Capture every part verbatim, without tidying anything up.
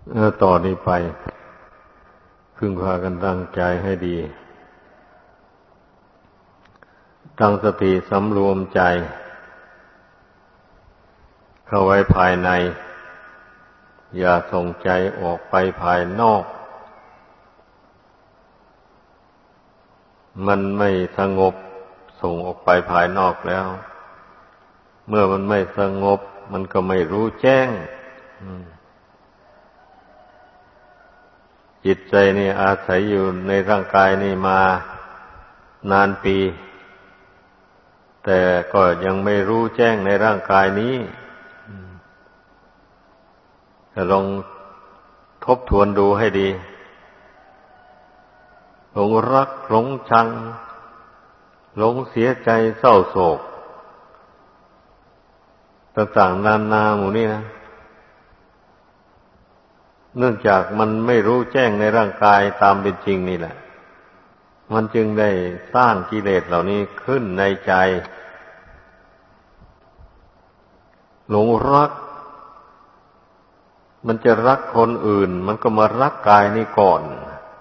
เออต่อนี้ไปพึงพากันตั้งใจให้ดีตั้งสติสำรวมใจเข้าไว้ภายในอย่าส่งใจออกไปภายนอกมันไม่สงบส่งออกไปภายนอกแล้วเมื่อมันไม่สงบมันก็ไม่รู้แจ้งจิตใจนี่อาศัยอยู่ในร่างกายนี่มานานปีแต่ก็ยังไม่รู้แจ้งในร่างกายนี้จะลองทบทวนดูให้ดีหลงรักหลงชังหลงเสียใจเศร้าโศกต่างๆนานาหมู่นี้นะเนื่องจากมันไม่รู้แจ้งในร่างกายตามเป็นจริงนี่แหละมันจึงได้สร้างกิเลสเหล่านี้ขึ้นในใจหลงรักมันจะรักคนอื่นมันก็มารักกายนี้ก่อน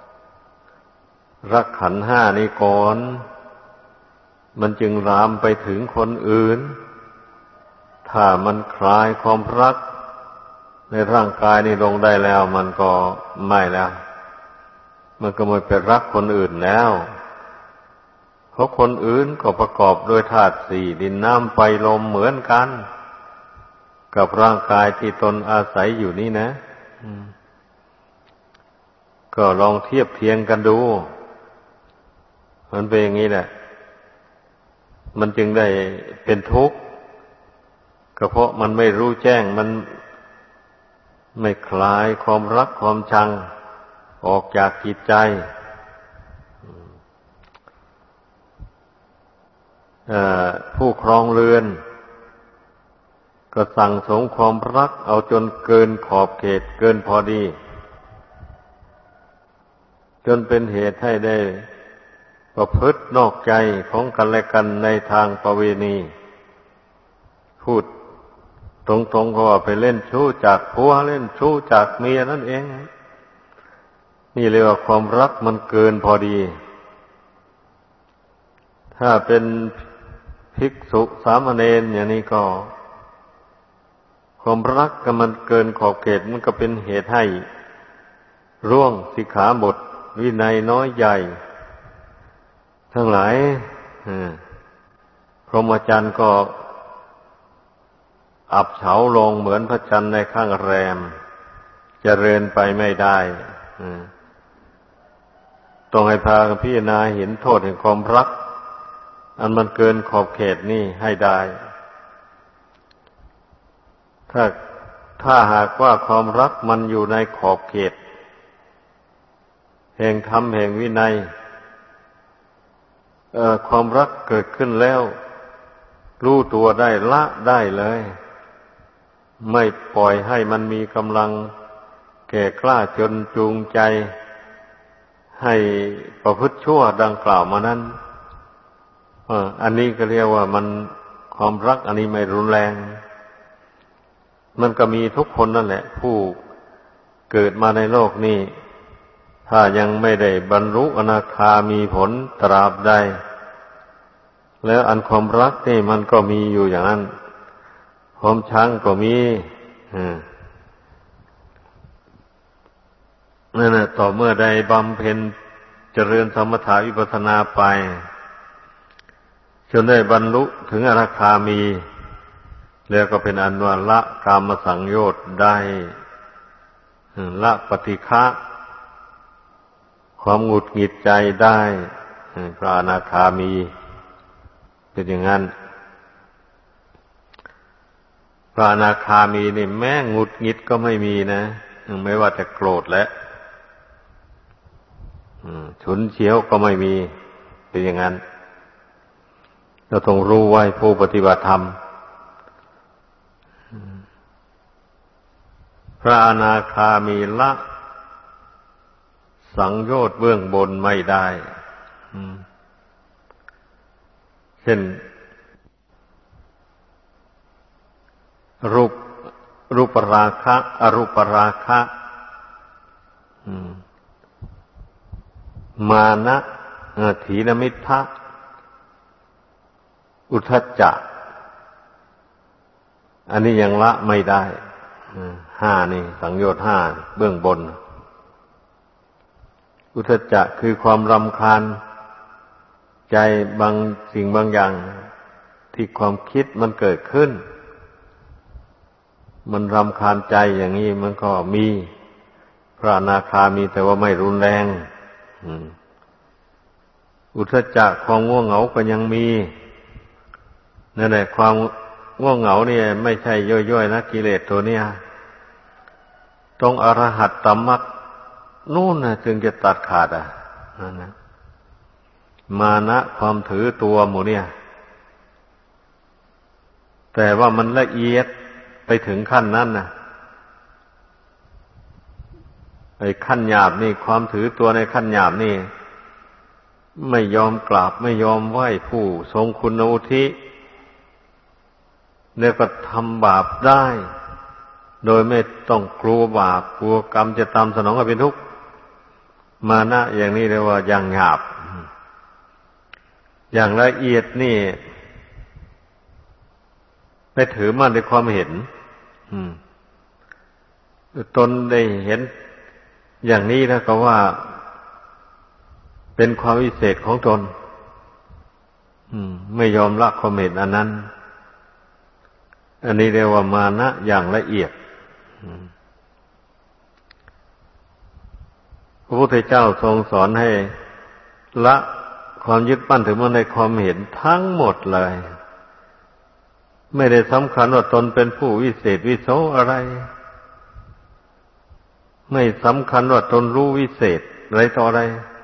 รักขันธ์ห้านี้ก่อนมันจึงลามไปถึงคนอื่นถ้ามันคลายความรักในร่างกายนี้ลงได้แล้วมันก็ไม่แล้วมันก็ไม่ไปรักคนอื่นแล้วเพราะคนอื่นก็ประกอบด้วยธาตุสี่ดินน้ำไฟลมเหมือนกันกับร่างกายที่ตนอาศัยอยู่นี่นะก็ลองเทียบเทียงกันดูมันเป็นอย่างนี้แหละมันจึงได้เป็นทุกข์ก็เพราะมันไม่รู้แจ้งมันไม่คลายความรักความชังออกจากจิตใจผู้ครองเรือนก็สั่งสมความรักเอาจนเกินขอบเขตเกินพอดีจนเป็นเหตุให้ได้ประพฤตินอกใจของกันและกันในทางประเวณีพูดตรงๆก็ว่าไปเล่นชู้จากผัวเล่นชู้จากเมียนั่นเองนี่เรียกว่าความรักมันเกินพอดีถ้าเป็นภิกษุสามเณรอย่างนี้ก็ความรักก็มันเกินขอบเขตมันก็เป็นเหตุให้ร่วงสิกขาบทวินัยน้อยใหญ่ทั้งหลายพรหมจรรย์ก็อับเฉาลงเหมือนพระจันทร์ในข้างแรมเจริญไปไม่ได้ต้องให้พากันพิจารณาเห็นโทษแห่งความรักอันมันเกินขอบเขตนี่ให้ได้ถ้าถ้าหากว่าความรักมันอยู่ในขอบเขตแห่งธรรมแห่งวินัยเอ่อความรักเกิดขึ้นแล้วรู้ตัวได้ละได้เลยไม่ปล่อยให้มันมีกำลังแก่กล้าจนจูงใจให้ประพฤติชั่วดังกล่าวมานั้นเอ่ออันนี้ก็เรียกว่ามันความรักอันนี้ไม่รุนแรงมันก็มีทุกคนนั่นแหละผู้เกิดมาในโลกนี้ถ้ายังไม่ได้บรรลุอนาคามีผลตราบใดแล้วอันความรักนี่มันก็มีอยู่อย่างนั้นความชังก็มีนั่นแหละต่อเมื่อใดบำเพ็ญเจริญสมถะวิปัสสนาไปจนได้บรรลุถึงอนาคามีแล้วก็เป็นอันว่าละกามสังโยชน์ได้ละปฏิฆะความหงุดหงิดใจได้พระอนาคามีเป็นอย่างนั้นพระอนาคามีนี่แม้หงุดหงิดก็ไม่มีนะไม่ว่าจะโกรธและฉุนเฉียวก็ไม่มีเป็นอย่างนั้นเราต้องรู้ไว้ผู้ปฏิบัติธรรมพระอนาคามีละสังโยชน์เบื้องบนไม่ได้เช่นรูปรูปราคะอรูปราคะมานะถีนมิทธะอุทธัจจะอันนี้ยังละไม่ได้ห้านี่สังโยชน์ห้าเบื้องบนอุทธัจจะคือความรำคาญใจบางสิ่งบางอย่างที่ความคิดมันเกิดขึ้นมันรำคาญใจอย่างนี้มันก็มีพระอนาคามีแต่ว่าไม่รุนแรงอุทธัจจะความง่วงเหงาก็ยังมีนั่นแหละความง่วงเหงาเนี่ยไม่ใช่ย่อยๆนะกิเลสตัวเนี้ยต้องอรหัตตมรรคนู่นนะจึงจะตัดขาดอ่ะนั่นนะมานะความถือตัวหมู่เนี่ยแต่ว่ามันละเอียดไปถึงขั้นนั้นนะไอ้ขั้นหยาบนี่ความถือตัวในขั้นหยาบนี่ไม่ยอมกราบไม่ยอมไหว้ผู้ทรงคุณอุทิศเนี่ยก็ทำบาปได้โดยไม่ต้องกลัวบาปกลัวกรรมจะตามสนองให้เป็นทุกข์มานะอย่างนี้เรียกว่าอย่างหยาบอย่างละเอียดนี่ไปถือมั่นในความเห็นตนได้เห็นอย่างนี้แล้วก็ว่าเป็นความวิเศษของตนไม่ยอมละความเห็นอันนั้นอันนี้เรียกว่ามานะอย่างละเอียดพระพุทธเจ้าทรงสอนให้ละความยึดมั่นถือมั่นในความเห็นทั้งหมดเลยไม่ได้สำคัญว่าตนเป็นผู้วิเศษวิโสอะไรไม่สำคัญว่าตนรู้วิเศษอะไรต่ออะไร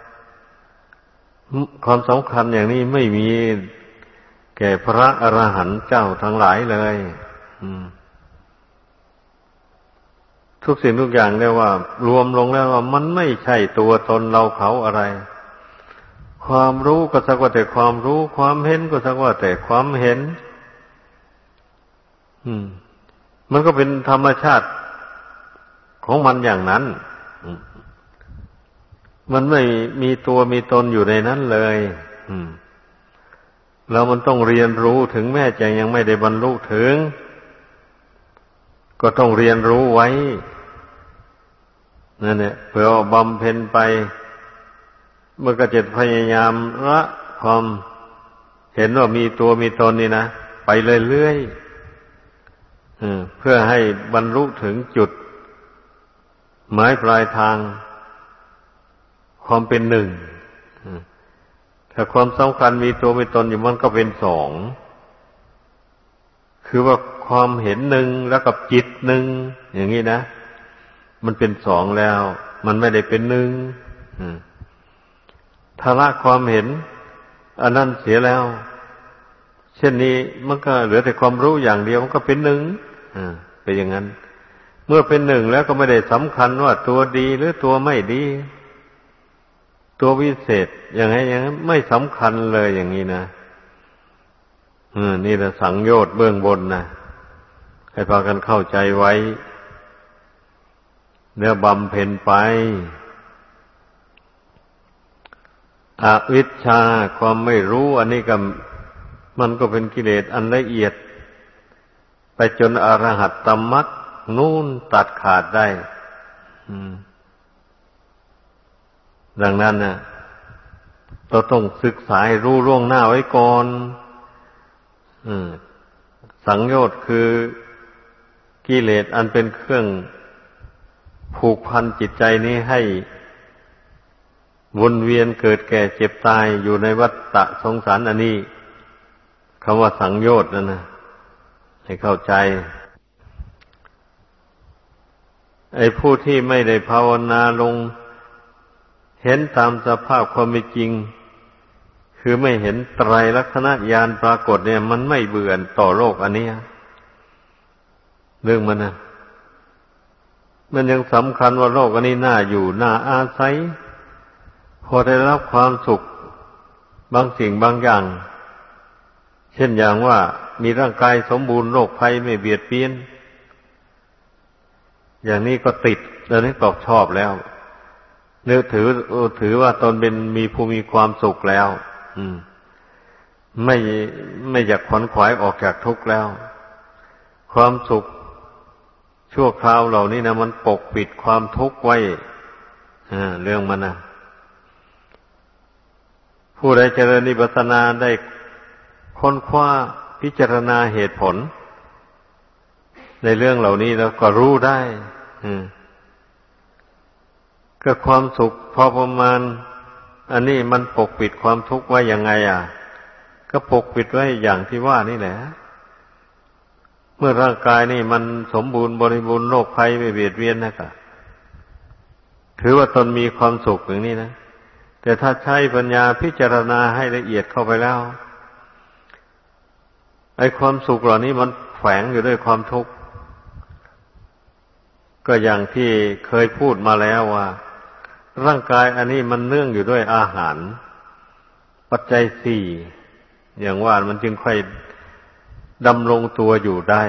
ความสำคัญอย่างนี้ไม่มีแก่พระอรหันต์เจ้าทั้งหลายเลยทุกสิ่งทุกอย่างเรียกว่ารวมลงแล้วว่ามันไม่ใช่ตัวตนเราเขาอะไรความรู้ก็สักว่าแต่ความรู้ความเห็นก็สักว่าแต่ความเห็นมันก็เป็นธรรมชาติของมันอย่างนั้นมันไม่มีตัวมีตนอยู่ในนั้นเลยแล้วมันต้องเรียนรู้ถึงแม้จะยังไม่ได้บรรลุถึงก็ต้องเรียนรู้ไว้นั่นแหละเพื่อบำเพ็ญไปเมื่อก็จะพยายามละความเห็นว่ามีตัวมีตนนี่นะไปเรื่อยๆเพื่อให้บรรลุถึงจุดหมายปลายทางความเป็นหนึ่งถ้าความสำคัญมีตัวมีตนอยู่มันก็เป็นสองคือว่าความเห็นหนึ่งแล้วกับจิตหนึ่งอย่างนี้นะมันเป็นสองแล้วมันไม่ได้เป็นหนึ่งถ้าละความเห็นอันนั้นเสียแล้วเช่นนี้มันก็เหลือแต่ความรู้อย่างเดียวมันก็เป็นหนึ่งเป็นอย่างนั้นเมื่อเป็นหนึ่งแล้วก็ไม่ได้สำคัญว่าตัวดีหรือตัวไม่ดีตัววิเศษอย่างไรอย่างนั้นไม่สำคัญเลยอย่างนี้นะนี่แหละสังโยชน์เบื้องบนนะให้พากันเข้าใจไว้แล้วบำเพ็ญไปอวิชชาความไม่รู้อันนี้ก็มันก็เป็นกิเลสอันละเอียดไปจนอรหัตตมรรคนู่นตัดขาดได้ดังนั้นนะเราต้องศึกษาให้รู้ล่วงหน้าไว้ก่อนสังโยชน์คือกิเลสอันเป็นเครื่องผูกพันจิตใจนี้ให้วนเวียนเกิดแก่เจ็บตายอยู่ในวัฏฏะสงสารอันนี้คำว่าสังโยชน์นั่นนะให้เข้าใจไอ้ผู้ที่ไม่ได้ภาวนาลงเห็นตามสภาพความเป็นจริงคือไม่เห็นไตรลักษณญาณปรากฏเนี่ยมันไม่เบื่อต่อโลกอันนี้เรื่องมันนะมันยังสำคัญว่าโลกอันนี้น่าอยู่น่าอาศัยพอได้รับความสุขบางสิ่งบางอย่างเช่นอย่างว่ามีร่างกายสมบูรณ์โรคภัยไม่เบียดเบียนอย่างนี้ก็ติดแล้วนี่ก็ชอบแล้วเนื้อถือถือว่าตนเป็นมีผู้มีความสุขแล้วอืมไม่ไม่อยากขวนขวายออกจากทุกข์แล้วความสุขชั่วคราวเหล่านี้นะมันปกปิดความทุกข์ไว้อ่าเรื่องมันนะผู้ใดเจริญวิปัสสนาได้ค้นคว้าพิจารณาเหตุผลในเรื่องเหล่านี้แล้วก็รู้ได้อืมก็ความสุขพอประมาณอันนี้มันปกปิดความทุกข์ไว้ยังไงอ่ะก็ปกปิดไว้อย่างที่ว่านี่แหละเมื่อร่างกายนี่มันสมบูรณ์บริบูรณ์โรคภัยไม่เบียดเบียนนะครับถือว่าตนมีความสุขอย่างนี้นะแต่ถ้าใช้ปัญญาพิจารณาให้ละเอียดเข้าไปแล้วไอ้ความสุขเหล่านี้มันแฝงอยู่ด้วยความทุกข์ก็อย่างที่เคยพูดมาแล้วว่าร่างกายอันนี้มันเนื่องอยู่ด้วยอาหารปัจจัยสี่อย่างว่ามันจึงค่อยดำรงตัวอยู่ได้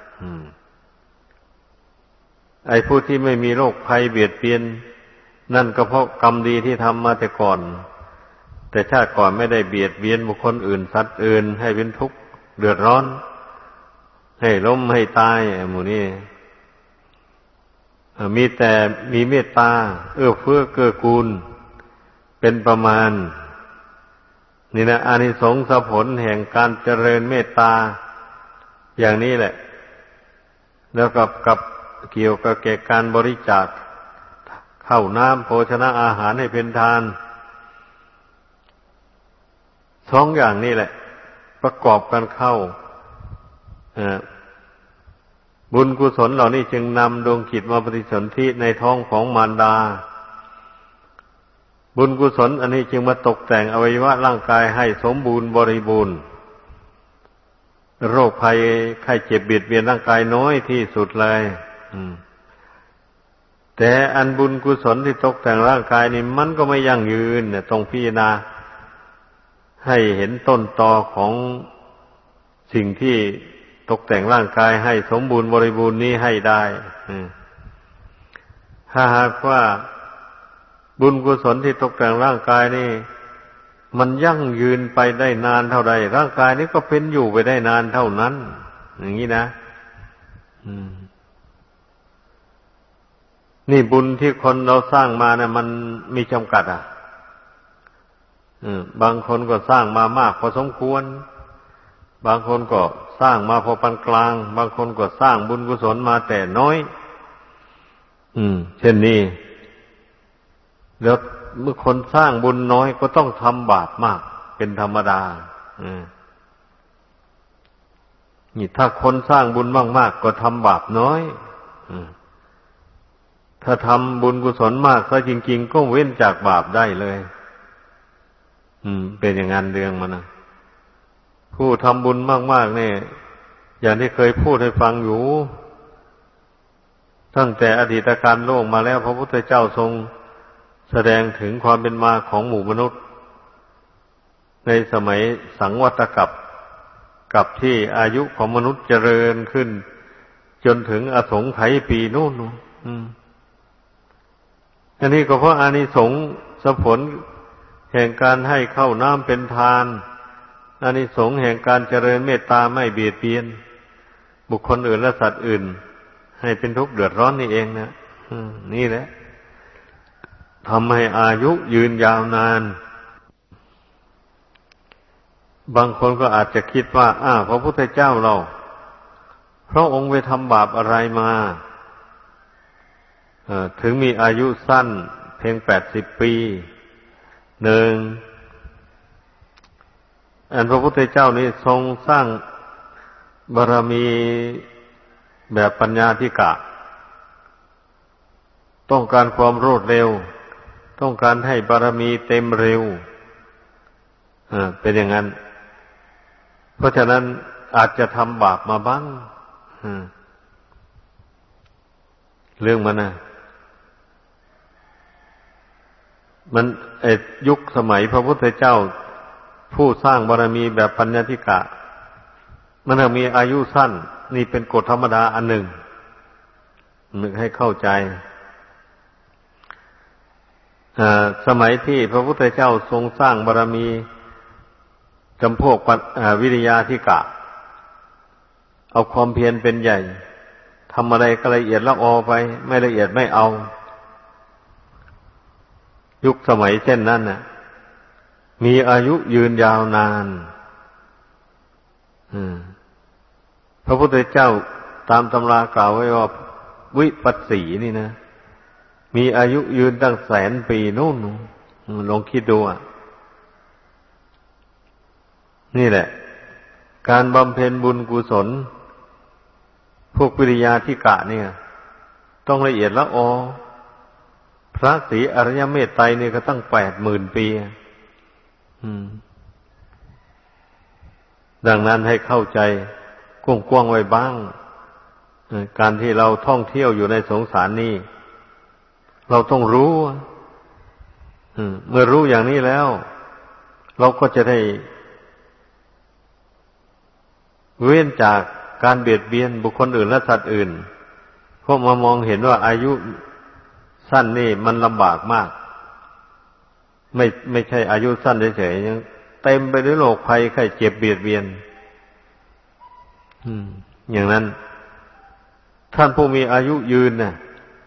ไอ้ผู้ที่ไม่มีโรคภัยเบียดเบียนนั่นก็เพราะกรรมดีที่ทำมาแต่ก่อนแต่ชาติก่อนไม่ได้เบียดเบียนบุคคลอื่นสัตว์อื่นให้เป็นทุกข์เดือดร้อนให้ล้มให้ตายหมู่นี้มีแต่มีเมตตาเอื้อเฟื้อเกื้อกูลเป็นประมาณนี่นะอานิสงส์ผลแห่งการเจริญเมตตาอย่างนี้แหละแล้วกับกับเกี่ยวกับเกี่ยวกับการบริจาคข้าวน้ำโภชนะอาหารให้เป็นทานสองอย่างนี้แหละประกอบกันเข้าบุญกุศลเหล่านี้จึงนำดวงจิตมาปฏิสนธิในท้องของมารดาบุญกุศลอันนี้จึงมาตกแต่งอวัยวะร่างกายให้สมบูรณ์บริบูรณ์โรคภัยไข้เจ็บเบียดเบียนร่างกายน้อยที่สุดเลยแต่อันบุญกุศลที่ตกแต่งร่างกายนี่มันก็ไม่ยั่งยืนเนี่ยต้องพิจารณาให้เห็นต้นตอของสิ่งที่ตกแต่งร่างกายให้สมบูรณ์บริบูรณ์นี้ให้ได้ถ้าหากว่าบุญกุศลที่ตกแต่งร่างกายนี่มันยั่งยืนไปได้นานเท่าใดร่างกายนี้ก็เป็นอยู่ไปได้นานเท่านั้นอย่างนี้นะนี่บุญที่คนเราสร้างมาเนี่ยมันมีจำกัดอ่ะบางคนก็สร้างมามากพอสมควรบางคนก็สร้างมาพอปานกลางบางคนก็สร้างบุญกุศลมาแต่น้อยอืมเช่นนี้แล้วเมื่อคนสร้างบุญน้อยก็ต้องทำบาปมากเป็นธรรมดาอืมนี่ถ้าคนสร้างบุญมากๆก็ทำบาปน้อยอืมถ้าทำบุญกุศลมากซะจริงๆก็เว้นจากบาปได้เลยอืมเป็นอย่างนั้นเรื่องมันนะผู้ทำบุญมากๆเนี่ยอย่างที่เคยพูดให้ฟังอยู่ตั้งแต่อดีตการโลกมาแล้วพระพุทธเจ้าทรงแสดงถึงความเป็นมาของหมู่มนุษย์ในสมัยสังวัตกัปกับที่อายุของมนุษย์เจริญขึ้นจนถึงอสงไขยปีนู่นอืมอันนี้ก็เพราะอานิสงส์ผลแห่งการให้ข้าวน้ำเป็นทานอานิสงส์แห่งการเจริญเมตตาไม่เบียดเบียนบุคคลอื่นและสัตว์อื่นให้เป็นทุกข์เดือดร้อนนี่เองนะนี่แหละทำให้อายุยืนยาวนานบางคนก็อาจจะคิดว่าอ้าวพระพุทธเจ้าเราพระองค์ไปทำบาปอะไรมาถึงมีอายุสั้นเพียงแปดสิบปีหนึ่งอันพระพุทธเจ้านี่ทรงสร้างบารมีแบบปัญญาธิกะต้องการความรวดเร็วต้องการให้บารมีเต็มเร็วอ่าเป็นอย่างนั้นเพราะฉะนั้นอาจจะทำบาปมาบ้างเรื่องมันนะมันไอ้ยุคสมัยพระพุทธเจ้าผู้สร้างบารมีแบบปัญญาธิกะมันมีอายุสั้นนี่เป็นกฎธรรมดาอันหนึ่งนึกให้เข้าใจสมัยที่พระพุทธเจ้าทรงสร้างบารมีจำพวกวิริยาธิกะเอาความเพียรเป็นใหญ่ทำอะไรก็ละเอียดละออไปไม่ละเอียดไม่เอายุคสมัยเช่นนั้นน่ะมีอายุยืนยาวนานพระพุทธเจ้าตามตำรากล่าวไว้ว่าวิปัสสีนี่นะมีอายุยืนตั้งแสนปีนู่นลองคิดดูอ่ะนี่แหละการบำเพ็ญบุญกุศลพวกวิริยาธิกะเนี่ยต้องละเอียดละออพระศรีอริยเมตไตรเนี่ยก็ตั้งแปดหมื่นปีดังนั้นให้เข้าใจกว้างๆไว้บ้างการที่เราท่องเที่ยวอยู่ในสงสารนี้เราต้องรู้เมื่อรู้อย่างนี้แล้วเราก็จะได้เว้นจากการเบียดเบียนบุคคลอื่นและสัตว์อื่นเพราะมามองเห็นว่าอายุสั้นนี่มันลำบากมากไม่ไม่ใช่อายุสั้นเฉยๆยังเต็มไปด้วยโรคภัยไข้เจ็บเบียดเบียนอย่างนั้นท่านผู้มีอายุยืนน่ะ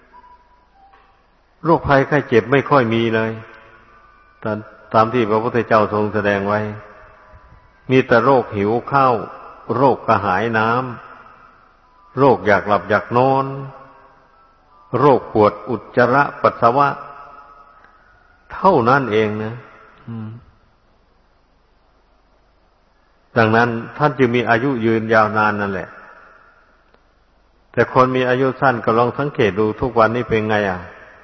โรคภัยไข้เจ็บไม่ค่อยมีเลยตามตามที่พระพุทธเจ้าทรงแสดงไว้มีแต่โรคหิวข้าวโรคกระหายน้ำโรคอยากหลับอยากนอนโรคปวดอุจจาระปัสสาวะเท่านั้นเองนะดังนั้นท่านจึงมีอายุยืนยาวนานนั่นแหละแต่คนมีอายุสั้นก็ลองสังเกตดูทุกวันนี้เป็นไงอ่ะ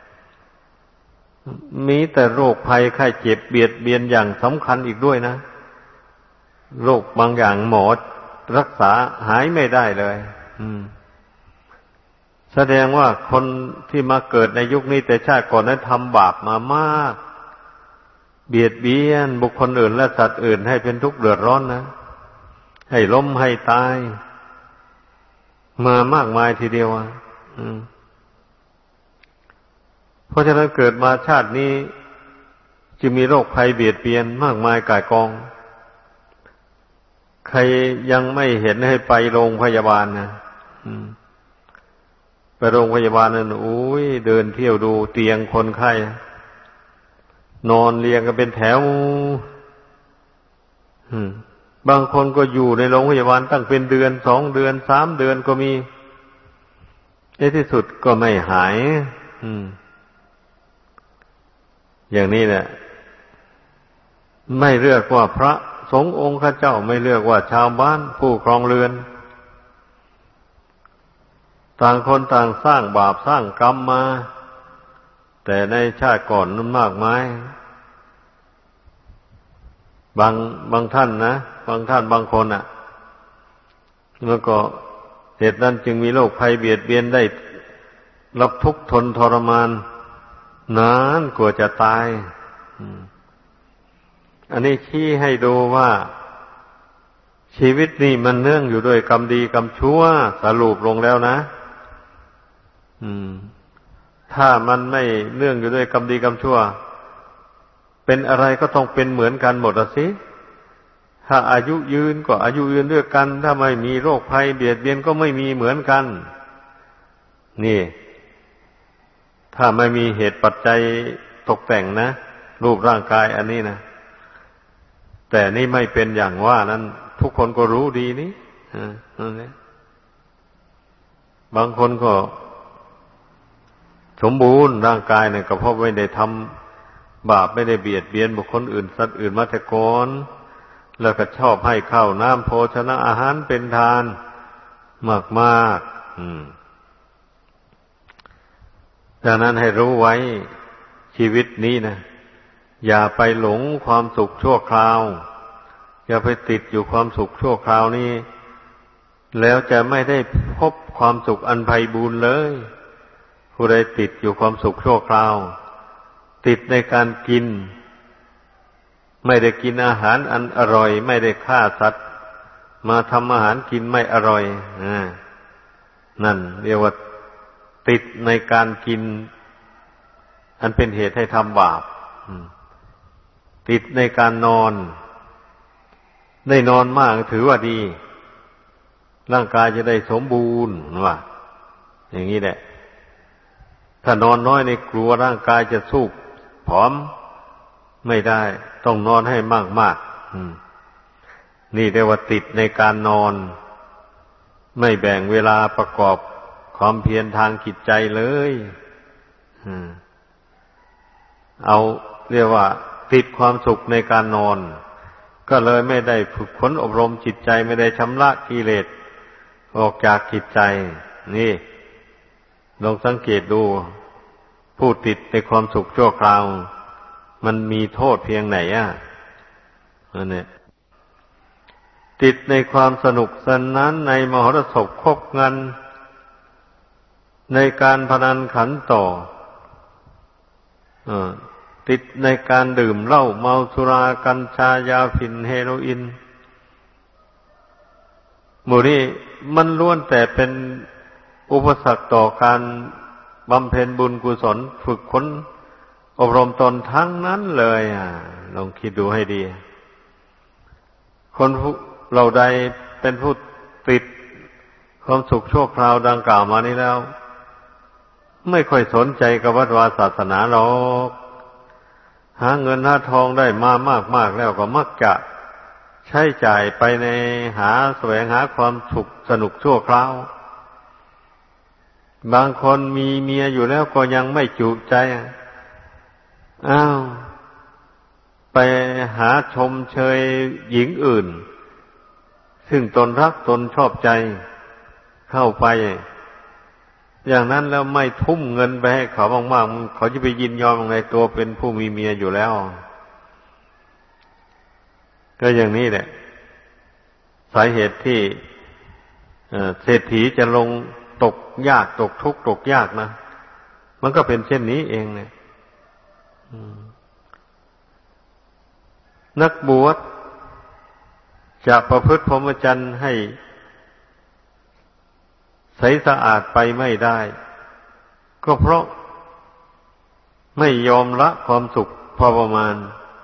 มีแต่โรคภัยไข้เจ็บเบียดเบียนอย่างสำคัญอีกด้วยนะโรคบางอย่างหมอรักษาหายไม่ได้เลยแสดงว่าคนที่มาเกิดในยุคนี้แต่ชาติก่อนนั้นทำบาปมามากเบียดเบียนบุคคลอื่นและสัตว์อื่นให้เป็นทุกข์เดือดร้อนนะให้ล้มให้ตายมามากมายทีเดียวอ่ะเพราะฉะนั้นเกิดมาชาตินี้จะมีโรคภัยเบียดเบียนมากมายก่ายกองใครยังไม่เห็นให้ไปโรงพยาบาลนะไปโรงพยาบาลนั่นโอ้ยเดินเที่ยวดูเตียงคนไข้นอนเรียงกันเป็นแถวบางคนก็อยู่ในโรงพยาบาลตั้งเป็นเดือนสองเดือนสามเดือนก็มีในที่สุดก็ไม่หายอย่างนี้แหละไม่เรียกว่าพระสงฆ์องค์ข้าเจ้าไม่เรียกว่าชาวบ้านผู้ครองเรือนต่างคนต่างสร้างบาปสร้างกรรมมาแต่ในชาติก่อนนั้นมากมายบางบางท่านนะบางท่านบางคนอ่ะแล้วก็เหตุนั้นจึงมีโรคภัยเบียดเบียนได้รับทุกข์ทนทรมานนานกว่าจะตายอันนี้ชี้ให้ดูว่าชีวิตนี่มันเนื่องอยู่ด้วยกรรมดีกรรมชั่วสรุปลงแล้วนะถ้ามันไม่เนื่องอยู่ด้วยกรรมดีกรรมชั่วเป็นอะไรก็ต้องเป็นเหมือนกันหมดอ่ะสิถ้าอายุยืนก็อายุยืนด้วยกันถ้าไม่มีโรคภัยเบียดเบียนก็ไม่มีเหมือนกันนี่ถ้าไม่มีเหตุปัจจัยตกแต่งนะรูปร่างกายอันนี้นะแต่นี่ไม่เป็นอย่างว่านั้นทุกคนก็รู้ดีนี่บางคนก็สมบูรณ์ร่างกายเนี่ยก็เพราะไม่ได้ทำบาปไม่ได้เบียดเบียนบุคคลอื่นสัตว์อื่นมาแต่ก่อนแล้วก็ชอบให้ข้าวน้ำโภชนะอาหารเป็นทานมากๆดังนั้นให้รู้ไว้ชีวิตนี้นะอย่าไปหลงความสุขชั่วคราวอย่าไปติดอยู่ความสุขชั่วคราวนี้แล้วจะไม่ได้พบความสุขอันไพบูลย์เลยผู้ใดติดอยู่ความสุขชั่วคราวติดในการกินไม่ได้กินอาหารอันอร่อยไม่ได้ฆ่าสัตว์มาทำอาหารกินไม่อร่อยอ่านั่นเรียกว่าติดในการกินอันเป็นเหตุให้ทำบาปติดในการนอนได้นอนมากถือว่าดีร่างกายจะได้สมบูรณ์ว่าอย่างนี้แหละถ้านอนน้อยในกลัวร่างกายจะสู้ผอมไม่ได้ต้องนอนให้มากๆนี่เรียกว่าติดในการนอนไม่แบ่งเวลาประกอบความเพียรทางจิตใจเลยเอาเรียกว่าติดความสุขในการนอนก็เลยไม่ได้ฝึกฝนอบรมจิตใจไม่ได้ชำระกิเลสออกจากจิตใจนี่ลองสังเกตดูผู้ติดในความสุขชั่วคราวมันมีโทษเพียงไหนอ่ะนั่นแหละติดในความสนุกสนานในมหรสพคบงันในการพนันขันต่อติดในการดื่มเหล้าเมาสุรากัญชายาฝิ่นเฮโรอีนหมู่นี้มันล้วนแต่เป็นอุปสรรคต่อการบำเพ็ญบุญกุศลฝึกฝนอบรมตนทั้งนั้นเลยอ่ะลองคิดดูให้ดีคนเราใดเป็นผู้ติดความสุขชั่วคราวดังกล่าวมานี้แล้วไม่ค่อยสนใจกับวัดวาศาสนาหรอกหาเงินหาทองได้มามากๆแล้วก็มักจะใช้จ่ายไปในหาแสวงหาความสุขสนุกชั่วคราวบางคนมีเมียอยู่แล้วก็ยังไม่จุใจอ้าวไปหาชมเชยหญิงอื่นซึ่งตนรักตนชอบใจเข้าไปอย่างนั้นแล้วไม่ทุ่มเงินไปให้เขามากๆเขาจะไปยินยอมในตัวเป็นผู้มีเมียอยู่แล้วก็อย่างนี้แหละสาเหตุที่เศรษฐีจะลงตกยากตกทุกข์ตกยากนะมันก็เป็นเช่นนี้เองเนี่ยนักบวชจะประพฤติพรหมจรรย์ให้ใสสะอาดไปไม่ได้ก็เพราะไม่ยอมละความสุขพอประมาณ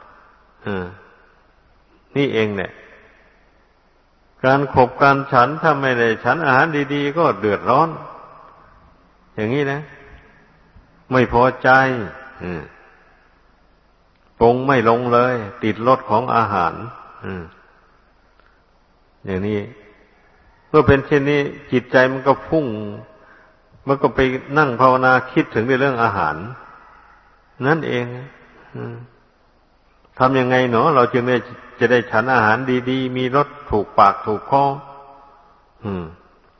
นี่เองเนี่ยการขบการฉันถ้าไม่ได้ฉันอาหารดีๆก็เดือดร้อนอย่างนี้นะไม่พอใจปรุงไม่ลงเลยติดรสของอาหารอย่างนี้เมื่อเป็นเช่นนี้จิตใจมันก็พุ่งมันก็ไปนั่งภาวนาคิดถึงในเรื่องอาหารนั่นเองทำยังไงเนาะเราจึงได้จะได้ฉันอาหารดีๆมีรสถูกปากถูกคออืม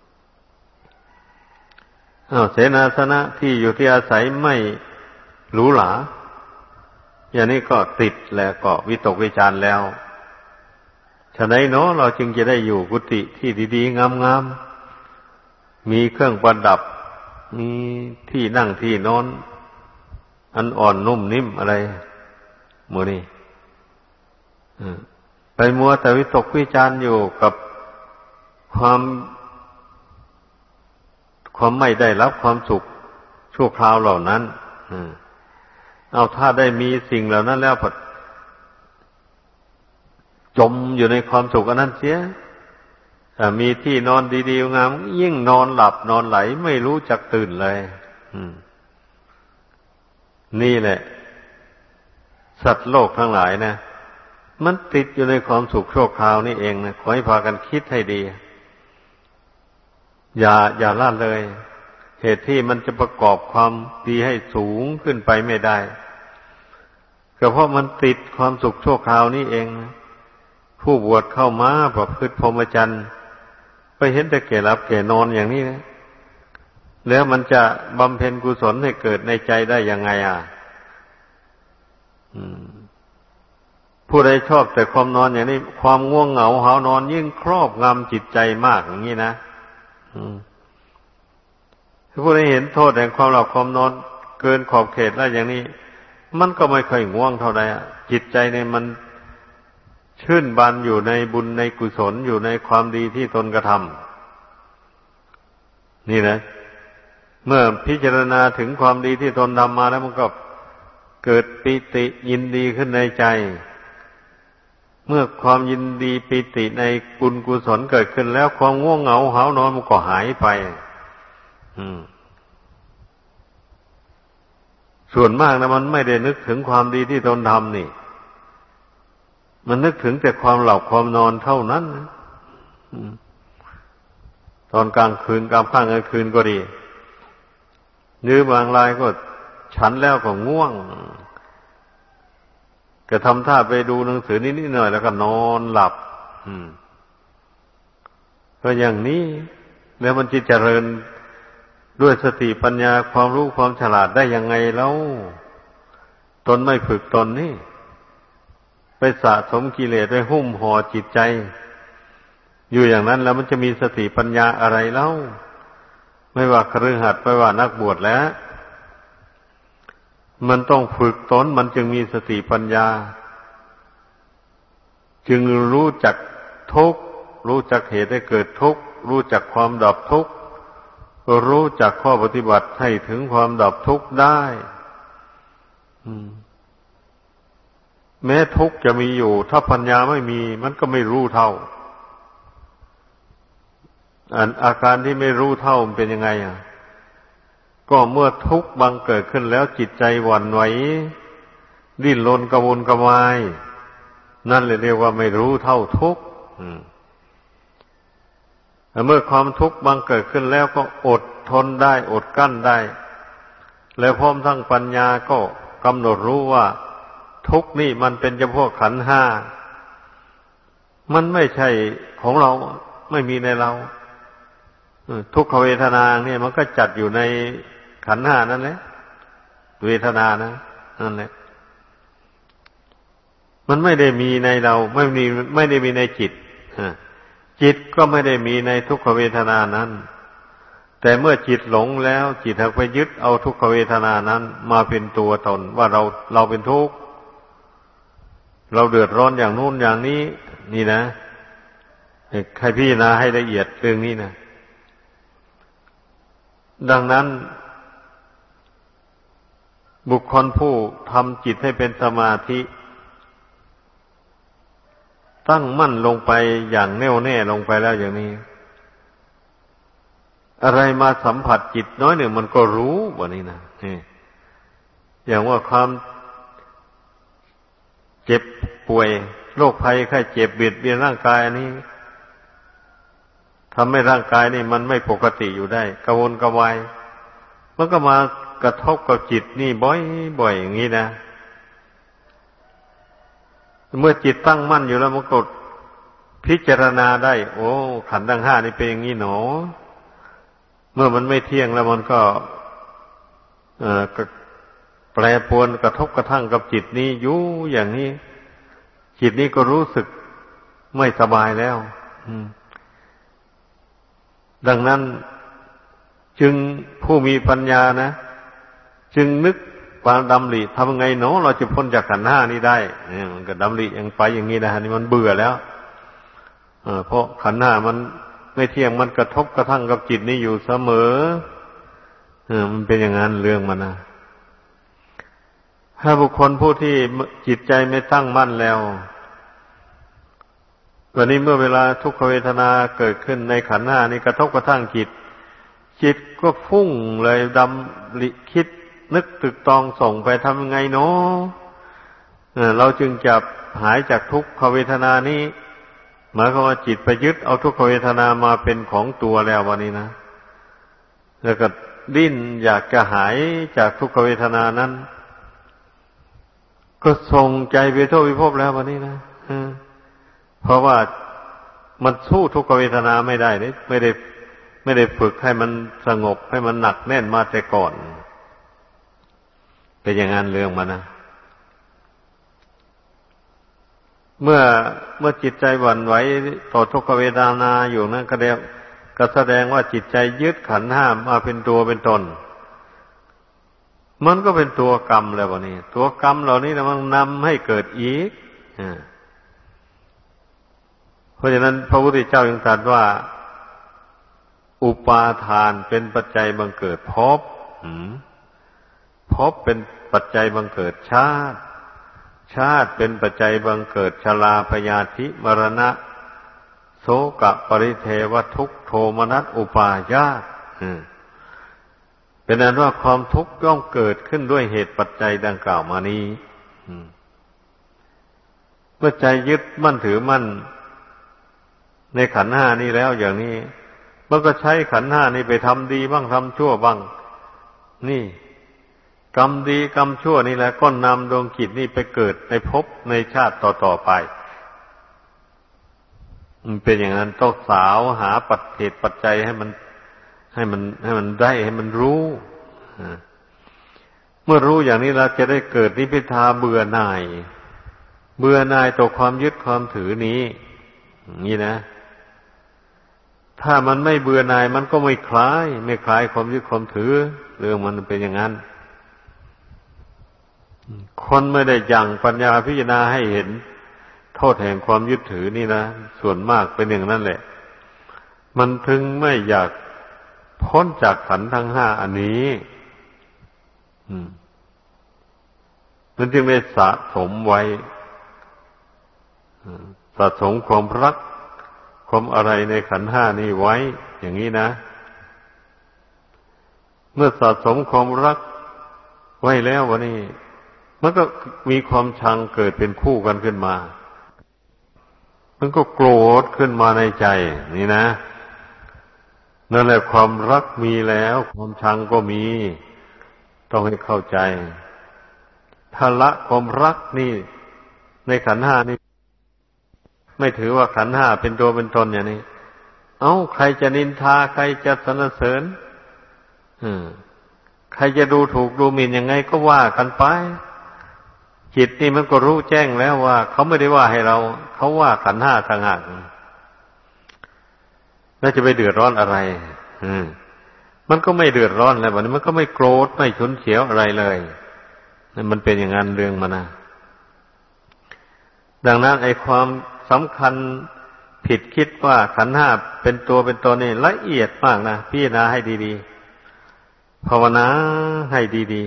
อ้าวเสนาสนะที่อยู่ที่อาศัยไม่หรูหราอย่างนี้ก็ติดแล้วก็วิตกวิจารณ์แล้วฉะนั้นเนาะเราจึงจะได้อยู่กุฏิที่ดีๆงามๆมีเครื่องประดับมีที่นั่งที่นอนอันอ่อนนุ่มนิ่มอะไรหมู่นี้ไปมัวแต่วิตกวิจารณ์อยู่กับความความไม่ได้รับความสุขชั่วคราวเหล่านั้นเอาถ้าได้มีสิ่งเหล่านั้นแล้วจมอยู่ในความสุขอันนั้นเสียมีที่นอนดีๆงามยิ่งนอนหลับนอนไหลไม่รู้จักตื่นเลยนี่แหละสัตว์โลกทั้งหลายนะมันติดอยู่ในความสุขชั่วคราวนี่เองนะขอให้พากันคิดให้ดีอย่าอย่าละเลยเหตุที่มันจะประกอบความดีให้สูงขึ้นไปไม่ได้ก็เพราะมันติดความสุขชั่วคราวนี่เองผู้บวชเข้ามาประพฤติพรหมจรรย์ไปเห็นแต่แก่หลับแก่นอนอย่างนี้นะแล้วมันจะบำเพ็ญกุศลให้เกิดในใจได้ยังไงอ่ะผู้ใดชอบแต่ความนอนอย่างนี้ความง่วงเหงาหานอนยิ่งครอบงำจิตใจมากอย่างนี้นะผู้ใดเห็นโทษแห่งความหลับความนอนเกินขอบเขตแล้วอย่างนี้มันก็ไม่ค่อยง่วงเท่าใดอ่ะจิตใจเนี่ยมันชื่นบานอยู่ในบุญในกุศลอยู่ในความดีที่ตนกระทำนี่นะเมื่อพิจารณาถึงความดีที่ตนทำมาแล้วมันก็เกิดปิติยินดีขึ้นในใจเมื่อความยินดีปิติในบุญกุศลเกิดขึ้นแล้วความง่วงเหงาหาวนอนมันก็หายไปอืมส่วนมากนะมันไม่ได้นึกถึงความดีที่ตนทำนี่มันนึกถึงแต่ความหลับความนอนเท่านั้นนะตอนกลางคืนกลางค่ำกลางคืนก็ดีหรือบางรายก็ฉันแล้วก็ง่วงก็ทำท่าไปดูหนังสือนิดๆหน่อยแล้วก็นอนหลับอืมก็อย่างนี้แล้วมันจะเจริญด้วยสติปัญญาความรู้ความฉลาดได้ยังไงแล้วตนไม่ฝึกตนนี่ไปสะสมกิเลสไปหุ้มห่อจิตใจอยู่อย่างนั้นแล้วมันจะมีสติปัญญาอะไรเล่าไม่ว่าคฤหัสถ์ไม่ว่านักบวชแล้วมันต้องฝึกตนมันจึงมีสติปัญญาจึงรู้จักทุกข์รู้จักเหตุให้เกิดทุกข์รู้จักความดับทุกข์รู้จักข้อปฏิบัติให้ถึงความดับทุกข์ได้แม้ทุกข์จะมีอยู่ถ้าปัญญาไม่มีมันก็ไม่รู้เท่าอันอาการที่ไม่รู้เท่ามันเป็นยังไงอ่ะก็เมื่อทุกข์บังเกิดขึ้นแล้วจิตใจหวั่นไหวดิ้นรนกระวนกระวายนั่นเลยเรียกว่าไม่รู้เท่าทุกข์เมื่อความทุกข์บังเกิดขึ้นแล้วก็อดทนได้อดกั้นได้แล้วพร้อมทั้งปัญญาก็กำหนดรู้ว่าทุกข์นี่มันเป็นเฉพาะขันธ์ห้ามันไม่ใช่ของเราไม่มีในเราทุกขเวทนาเนี่ยมันก็จัดอยู่ในขันธ์ห้านั่นแหละเวทนานะนั่นแหละมันไม่ได้มีในเราไม่มีไม่ได้มีในจิตจิตก็ไม่ได้มีในทุกขเวทนานั้นแต่เมื่อจิตหลงแล้วจิตไปยึดเอาทุกขเวทนานั้นมาเป็นตัวตนว่าเราเราเป็นทุกข์เราเดือดร้อนอย่างนู้นอย่างนี้นี่นะใครพิจารณาให้ละเอียดเรื่องนี้นะดังนั้นบุคคลผู้ทำจิตให้เป็นสมาธิตั้งมั่นลงไปอย่างแน่วแน่ลงไปแล้วอย่างนี้อะไรมาสัมผัสจิตน้อยหนึ่งมันก็รู้ว่านี่นะอย่างว่าความเจ็บป่วยโรคภัยไข้เจ็บเบียดเบียนร่างกายอันนี้ทำให้ร่างกายนี่มันไม่ปกติอยู่ได้กระวนกระวายมันก็มากระทบกับจิตนี่บ่อยๆอย่างนี้นะเมื่อจิตตั้งมั่นอยู่แล้วมันก็พิจารณาได้โอ้ขันธ์ทั้งห้านี่เป็นอย่างนี้หนอเมื่อมันไม่เที่ยงแล้วมันก็เอ่อแปรปรวนกระทบกระทั่งกับจิตนี้อยู่อย่างนี้จิตนี้ก็รู้สึกไม่สบายแล้วดังนั้นจึงผู้มีปัญญานะจึงนึกปานดำริทำไงเนาะเราจะพ้นจากขันธ์ห้านี้ได้เนี่ยมันก็ดำริอย่างไปอย่างนี้นะนี่มันเบื่อแล้วเออเพราะขันธ์ห้ามันไม่เที่ยงมันกระทบกระทั่งกับจิตนี้อยู่เสมอเออมันเป็นอย่างนั้นเรื่องมันนะถ้าบุคคลผู้ที่จิตใจไม่ตั้งมั่นแล้ววันนี้เมื่อเวลาทุกขเวทนาเกิดขึ้นในขันธ์ห้านี้กระทบกระทั่งจิตจิตก็ฟุ้งเลยดำริคิดนึกตึกตองส่งไปทำยังไงเนาะเออเราจึงจะหายจากทุกขเวทนานี้หมายความว่าจิตไปยึดเอาทุกขเวทนามาเป็นของตัวแล้ววันนี้นะแล้วก็ดิ้นอยากจะหายจากทุกขเวทนานั้นก็ส่งใจไปโทษวิภพแล้ววันนี้นะเพราะว่ามันสู้ทุกขเวทนาไม่ได้เลยไม่ได้ไม่ได้ฝึกให้มันสงบให้มันหนักแน่นมาแต่ก่อนเป็นอย่างนั้นเรื่องมันนะเมื่อเมื่อจิตใจหวั่นไหวต่อทุกขเวทนาอยู่นั้นก็เดียวก็แสดงว่าจิตใจยึดขันธ์ห้ามาเป็นตัวเป็นตนมันก็เป็นตัวกรรมแล้ววะนี่ตัวกรรมเหล่านี้มันนำให้เกิดอีกเพราะฉะนั้นพระพุทธเจ้าจึงตรัสว่าอุปาทานเป็นปัจจัยบังเกิดภพภพเป็นปัจจัยบังเกิดชาติชาติเป็นปัจจัยบังเกิดชราพยาธิมรณะโศกปริเทวทุกขโทมนัสอุปาญาตเป็นนั้นว่าความทุกข์ย่อมเกิดขึ้นด้วยเหตุปัจจัยดังกล่าวมานี้เมื่อใจยึดมั่นถือมั่นในขันธ์ห้านี้แล้วอย่างนี้มันก็ใช้ขันธ์ห้านี้ไปทำดีบ้างทำชั่วบ้างนี่กรรมดีกรรมชั่วนี่แหละก็นำดวงจิตนี่ไปเกิดในภพในชาติต่อๆไปมันเป็นอย่างนั้นต้องสาวหาปัจเหตุปัจจัยให้มันให้มันให้มันได้ให้มันรู้เมื่อรู้อย่างนี้เราจะได้เกิดนิพพิทาเบื่อหน่ายเบื่อหน่ายต่อความยึดความถือนี้นี่นะถ้ามันไม่เบื่อหน่ายมันก็ไม่คลายไม่คลายความยึดความถือเรื่องมันเป็นอย่างนั้นคนไม่ได้ยังปัญญาพิจารณาให้เห็นโทษแห่งความยึดถือนี่นะส่วนมากเป็นอย่างนั้นแหละมันถึงไม่อยากพ้นจากขันธ์ทั้งห้าอันนี้มันจึงได้สะสมไว้สะสมความรักความอะไรในขันธ์ห้านี้ไว้อย่างนี้นะเมื่อสะสมความรักไว้แล้ววะนี่มันก็มีความชังเกิดเป็นคู่กันขึ้นมามันก็โกรธขึ้นมาในใจนี่นะนั่นแหละความรักมีแล้วความชังก็มีต้องให้เข้าใจถ้าละความรักนี่ในขันธ์ห้านี่ไม่ถือว่าขันธ์ห้าเป็นตัวเป็นตนอย่างนี้เอ้าใครจะนินทาใครจะสรรเสริญอืมใครจะดูถูกดูหมิ่นยังไงก็ว่ากันไปจิตนี่มันก็รู้แจ้งแล้วว่าเขาไม่ได้ว่าให้เราเขาว่าขันธ์ห้าต่างหากแล้วจะไปเดือดร้อนอะไรอืมมันก็ไม่เดือดร้อนแล้ววันนี้มันก็ไม่โกรธไม่ฉุนเฉียวอะไรเลยนั่นมันเป็นอย่างนั้นเรื่องมันนะดังนั้นไอ้ความสำคัญผิดคิดว่าขันธ์ห้าเป็นตัวเป็นตนนี่ละเอียดมากนะพิจารณาให้ดีๆภาวนาให้ดี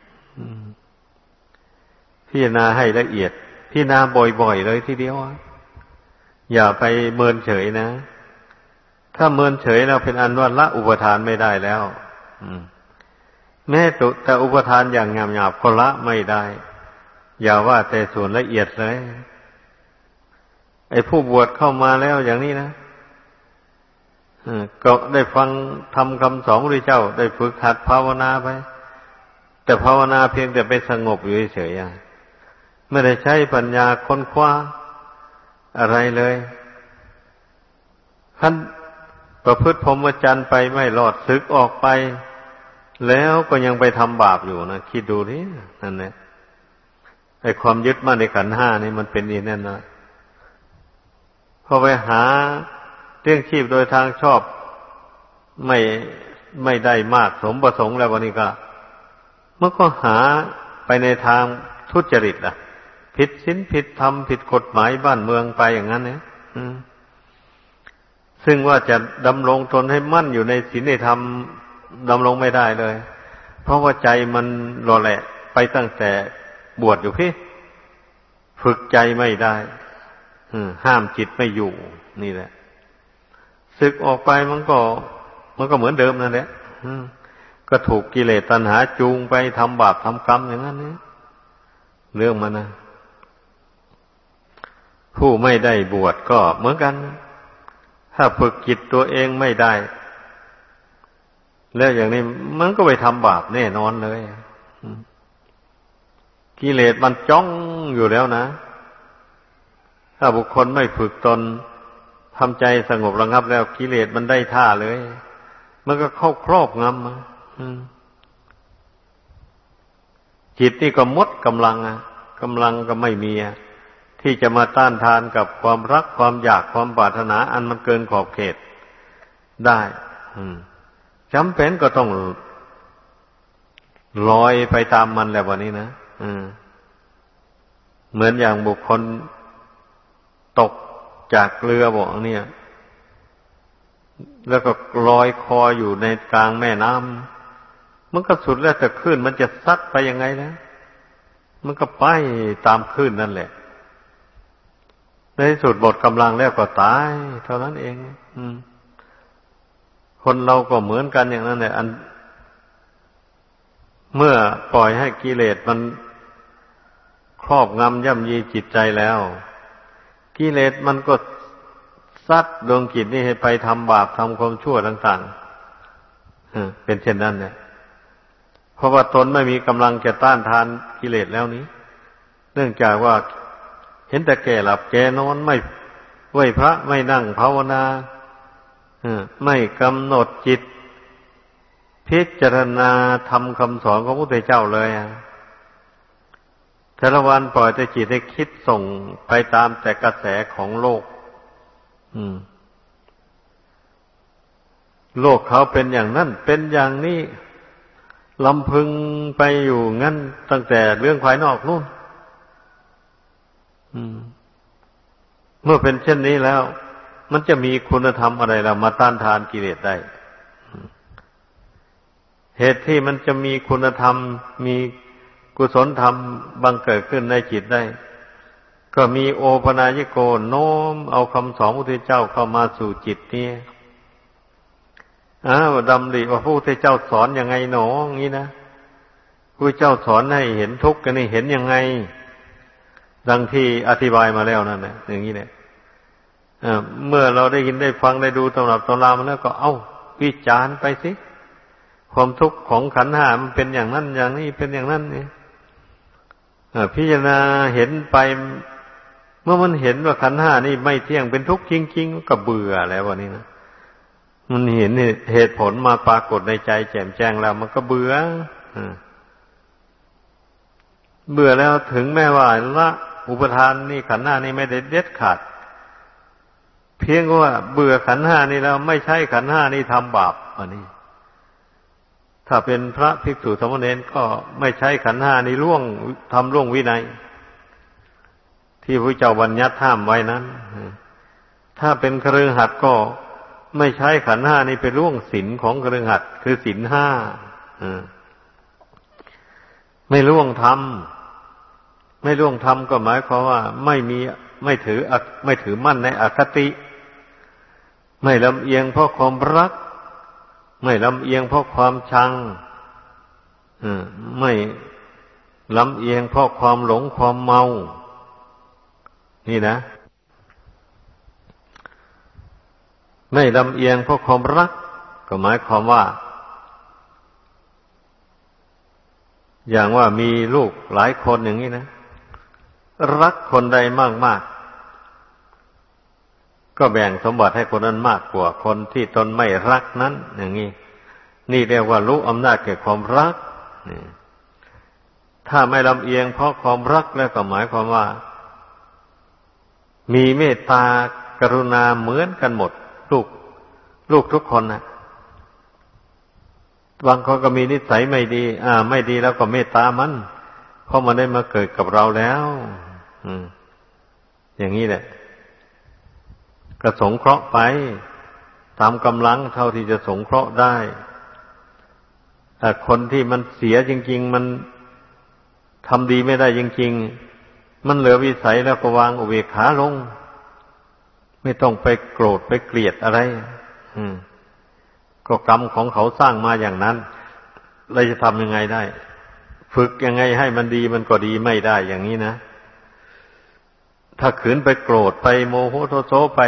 ๆพิจารณาให้ละเอียดพิจารณาบ่อยๆเลยทีเดียวอย่าไปเมินเฉยนะถ้าเมินเฉยแล้วเป็นอันว่าละอุปทานไม่ได้แล้วแม้แต่อุปทานอย่างหยาบๆก็ละไม่ได้อย่าว่าแต่ส่วนละเอียดเลยไอ้ผู้บวชเข้ามาแล้วอย่างนี้นะก็ได้ฟังทำคำสอนพระพุทธเจ้าได้ฝึกหัดภาวนาไปแต่ภาวนาเพียงแต่ไปสงบอยู่เฉยๆไม่ได้ใช้ปัญญาค้นคว้าอะไรเลยท่านประพฤติพรหมจรรย์ไปไม่รอดสึกออกไปแล้วก็ยังไปทำบาปอยู่นะคิดดูดินั่นแหละไอ้ความยึดมั่นในขันธ์ห้านี่มันเป็นอีนั่นนะพอไปหาเรื่องชีพโดยทางชอบไม่ไม่ได้มากสมประสงค์แล้ววันนี้ก็มันก็หาไปในทางทุจริตอ่ะผิดศีลผิดธรรมผิดกฎหมายบ้านเมืองไปอย่างนั้นเนี่ยซึ่งว่าจะดำรงตนให้มั่นอยู่ในศีลในธรรมดำรงไม่ได้เลยเพราะว่าใจมันหล่อแหละไปตั้งแต่บวชอยู่พี่ฝึกใจไม่ได้ห้ามจิตไม่อยู่นี่แหละศึกออกไปมันก็มันก็เหมือนเดิมนั่นแหละก็ถูกกิเลสตัณหาจูงไปทำบาปทำกรรมอย่างนั้นเนี่ยเรื่องมันนะผู้ไม่ได้บวชก็เหมือนกันถ้าฝึกจิตตัวเองไม่ได้แล้วอย่างนี้มันก็ไปทำบาปแน่นอนเลยกิเลสมันจ้องอยู่แล้วนะถ้าบุคคลไม่ฝึกตนทำใจสงบระงับแล้วกิเลสมันได้ท่าเลยมันก็เข้าครอบงำจิตนี่ก็หมดกำลังอ่ะกำลังก็ไม่มีอ่ะที่จะมาต้านทานกับความรักความอยากความปรารถนาอันมันเกินขอบเขตได้จำเป็นก็ต้องลอยไปตามมันแล้ววันนี้นะเหมือนอย่างบุคคลตกจากเรือบอกเนี่ยแล้วก็ลอยคออยู่ในกลางแม่น้ำมันก็สุดแล้วแต่คลื่นมันจะซัดไปยังไงนะมันก็ไปตามคลื่นนั่นแหละในที่สุดหมดกำลังแล้วก็ตายเท่านั้นเองอืมคนเราก็เหมือนกันอย่างนั้นแหละอันเมื่อปล่อยให้กิเลสมันครอบงำย่ำยีจิตใจแล้วกิเลสมันก็ซัดดวงจิตนี้ให้ไปทำบาปทำความชั่วต่างๆเป็นเช่นนั้นเนี่ยเพราะว่าตนไม่มีกำลังจะต้านทานกิเลสแล้วนี้เนื่องจากว่าเห็นแต่แก่หลับแก่นอนไม่ไหว้พระไม่นั่งภาวนาไม่กำหนดจิตพิจารณาทำคำสอนของพระพุทธเจ้าเลยแต่ละวันปล่อยแต่จิตให้คิดส่งไปตามแต่กระแสของโลกโลกเขาเป็นอย่างนั้นเป็นอย่างนี้ลำพึงไปอยู่งั้นตั้งแต่เรื่องภายนอกนู่นเมื่อเป็นเช่นนี้แล้วมันจะมีคุณธรรมอะไรล่ะมาต้านทานกิเลสได้เหตุที่มันจะมีคุณธรรมมีกุศลธรรมบังเกิดขึ้นในจิตได้ก็มีโอปนายโกโน้มเอาคำสอนพระพุทธเจ้าเข้ามาสู่จิตนี่อ้าวดำริว่าพระพุทธเจ้าสอนยังไงหนออย่างนี้นะพระเจ้าสอนให้เห็นทุกข์กันนี่เห็นยังไงดังที่อธิบายมาแล้วนั่นแหละอย่างนี้แหละเมื่อเราได้ยินได้ฟังได้ดูตำรับตำรามาแล้วก็เอ้าวิจารณ์ไปสิความทุกข์ของขันธ์ห้ามันเป็นอย่างนั้นอย่างนี้เป็นอย่างนั้นนี่พิจารณาเห็นไปเมื่อมันเห็นว่าขันธ์ห้านี่ไม่เที่ยงเป็นทุกข์จริงๆก็เบื่อแล้ววันนี้นะมันเห็นเหตุผลมาปรากฏในใจแจ่มแจ้งแล้วมันก็เบื่อเบื่อแล้วถึงแม้ว่าละอุปทานนี่ขันธ์ห้านี่ไม่ได้เด็ดขาดเพียงว่าเบื่อขันธ์ห้านี่แล้วไม่ใช่ขันธ์ห้านี่ทำบาปอันนี้ถ้าเป็นพระภิกษุสามเณรก็ไม่ใช่ขันธ์ห้านี่ล่วงทำล่วงวินัยที่พระเจ้าบัญญัติห้ามไว้นั้นถ้าเป็นคฤหัสถ์ก็ไม่ใช่ขันธ์ห้านี่ไปล่วงศีลของคฤหัสถ์คือศีลห้าไม่ล่วงธรรมไม่ล่วงธรรมก็หมายความว่าไม่มีไม่ถือไม่ถือมั่นในอคติไม่ลำเอียงเพราะความรักไม่ลำเอียงเพราะความชังไม่ลำเอียงเพราะความหลงความเมานี่นะไม่ลำเอียงเพราะความรักก็หมายความว่าอย่างว่ามีลูกหลายคนอย่างนี้นะรักคนใดมากๆก็แบ่งสมบัติให้คนนั้นมากกว่าคนที่ตนไม่รักนั้นอย่างนี้นี่เรียกว่ารู้อำนาจแก่ความรักถ้าไม่ลำเอียงเพราะความรักแล้วก็หมายความว่ามีเมตตากรุณาเหมือนกันหมดลูกลูกทุกคนนะบางคนก็มีนิสัยไม่ดีอ่าไม่ดีแล้วก็เมตตามันเพราะมันได้มาเกิดกับเราแล้วอืมอย่างนี้แหละก็สงเคราะห์ไปตามกำลังเท่าที่จะสงเคราะห์ได้แต่คนที่มันเสียจริงๆมันทำดีไม่ได้จริงๆมันเหลือวิสัยแล้วก็วางอุเบกขาลงไม่ต้องไปโกรธไปเกลียดอะไรอืมก็กรรมของเขาสร้างมาอย่างนั้นเราจะทำยังไงได้ฝึกยังไงให้มันดีมันก็ดีไม่ได้อย่างนี้นะถ้าขืนไปโกรธไปโมโหโทโสไป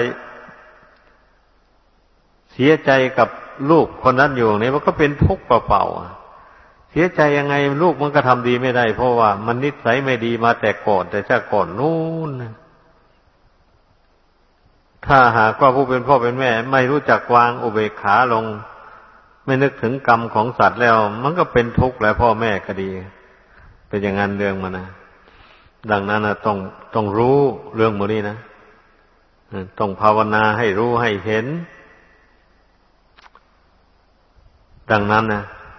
เสียใจกับลูกคนนั้นอยู่นี่มันก็เป็นทุกข์เปล่าๆเสียใจยังไงลูกมันก็ทำดีไม่ได้เพราะว่ามันนิสัยไม่ดีมาแต่ก่อนแต่ชาติก่อนนู้นถ้าหากว่าผู้เป็นพ่อเป็นแม่ไม่รู้จักวางอุเบกขาลงไม่นึกถึงกรรมของสัตว์แล้วมันก็เป็นทุกข์แหละพ่อแม่ก็ดีเป็นอย่างนั้นเรื่องมันนะดังนั้นนะต้องต้องรู้เรื่องหมดนี้นะต้องภาวนาให้รู้ให้เห็นดังนั้นนะ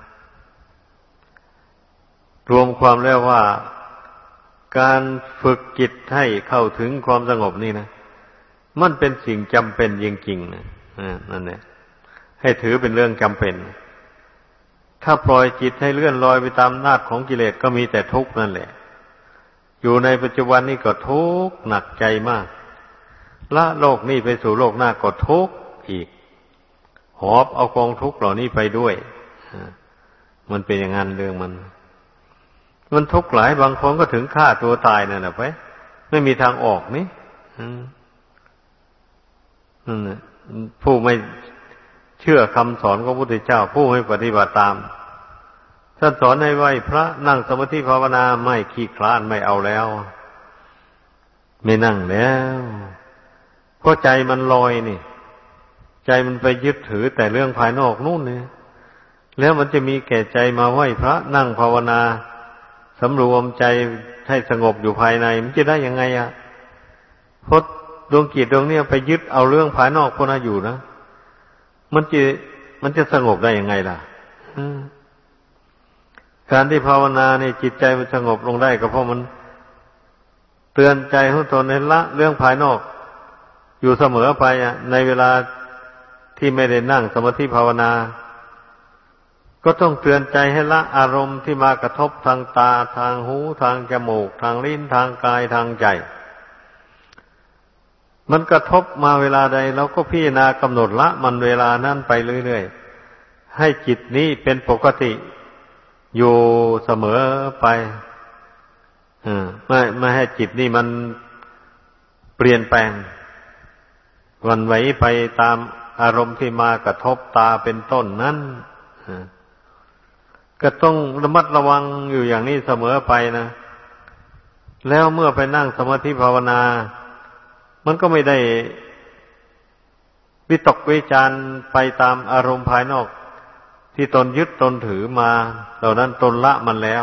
รวมความแล้วว่าการฝึกจิตให้เข้าถึงความสงบนี่นะมันเป็นสิ่งจำเป็นจริงๆนะนั่นแหละให้ถือเป็นเรื่องจำเป็นถ้าปล่อยจิตให้เลื่อนลอยไปตามอำนาจของกิเลสก็มีแต่ทุกข์นั่นแหละอยู่ในปัจจุบันนี่ก็ทุกข์หนักใจมากละโลกนี้ไปสู่โลกหน้าก็ทุกข์อีกหอบเอากองทุกข์เหล่านี้ไปด้วยมันเป็นอย่างนั้นเรื่องมันมันทุกข์หลายบางคนก็ถึงฆ่าตัวตายนั่นแหละไปไม่มีทางออกนี่นั่นแหละผู้ไม่เชื่อคำสอนของพระพุทธเจ้าผู้ไม่ปฏิบัติตามท่านสอนให้ไหว้พระนั่งสมาธิภาวนาไม่ขี้คลาดไม่เอาแล้วไม่นั่งแล้วเพราะใจมันลอยนี่ใจมันไปยึดถือแต่เรื่องภายนอกนู่นนี่แล้วมันจะมีแก่ใจมาไหว้พระนั่งภาวนาสำรวมใจให้สงบอยู่ภายในมันจะได้ยังไงอ่ะเพราะดวงจิตดวงนี้ไปยึดเอาเรื่องภายนอกพวกนั้นอยู่นะมันจะมันจะสงบได้ยังไงล่ะการที่ภาวนาเนี่ยจิตใจมันสงบลงได้ก็เพราะมันเตือนใจของตนในละเรื่องภายนอกอยู่เสมอไปอ่ะในเวลาที่ไม่ได้นั่งสมาธิภาวนาก็ต้องเตือนใจให้ละอารมณ์ที่มากระทบทางตาทางหูทางจมูกทางลิ้นทางกายทางใจมันกระทบมาเวลาใดเราก็พิจารณากำหนดละมันเวลานั้นไปเรื่อยๆให้จิตนี้เป็นปกติอยู่เสมอไปไม่ไม่ให้จิตนี่มันเปลี่ยนแปลงหวั่นไหวไปตามอารมณ์ที่มากระทบตาเป็นต้นนั้นก็ต้องระมัดระวังอยู่อย่างนี้เสมอไปนะแล้วเมื่อไปนั่งสมาธิภาวนามันก็ไม่ได้วิตกวิจารณ์ไปตามอารมณ์ภายนอกที่ตนยึดตนถือมาเหล่านั้นตนละมันแล้ว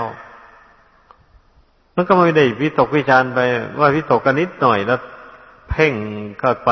มันก็ไม่ได้วิตกวิจารณ์ไปว่าวิตกกันนิดหน่อยแล้วเพ่งเข้าไป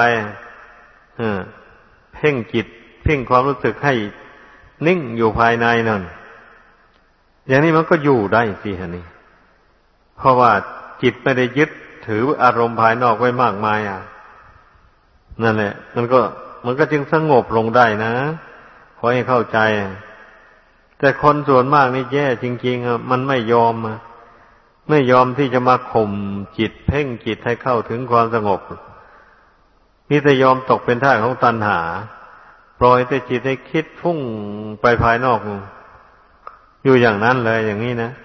เพ่งจิตเพ่งความรู้สึกให้นิ่งอยู่ภายในนั่นอย่างนี้มันก็อยู่ได้สิฮะนี่เพราะว่าจิตไม่ได้ยึดถืออารมณ์ภายนอกไว้มากมายอ่ะนั่นแหละมันก็มันก็จึงสงบลงได้นะขอให้เข้าใจแต่คนส่วนมากนี่แย่จริงๆอ่ะมันไม่ยอมไม่ยอมที่จะมาข่มจิตเพ่งจิตให้เข้าถึงความสงบนี่แต่ยอมตกเป็นท่าของตัณหาปล่อยแต่จิตให้คิดพุ่งไปภายนอกอยู่อย่างนั้นเลยอย่างนี้นะ